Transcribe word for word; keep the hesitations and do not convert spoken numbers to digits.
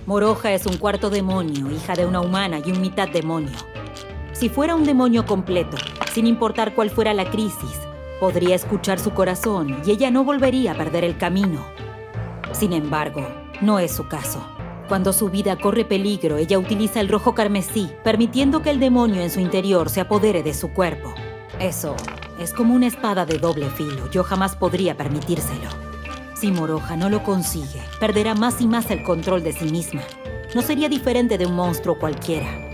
Moroja es un cuarto demonio, hija de una humana y un mitad demonio. Si fuera un demonio completo, sin importar cuál fuera la crisis, podría escuchar su corazón y ella no volvería a perder el camino. Sin embargo, no es su caso. Cuando su vida corre peligro, ella utiliza el rojo carmesí, permitiendo que el demonio en su interior se apodere de su cuerpo. Eso es como una espada de doble filo. Yo jamás podría permitírselo. Si Moroja no lo consigue, perderá más y más el control de sí misma. No sería diferente de un monstruo cualquiera.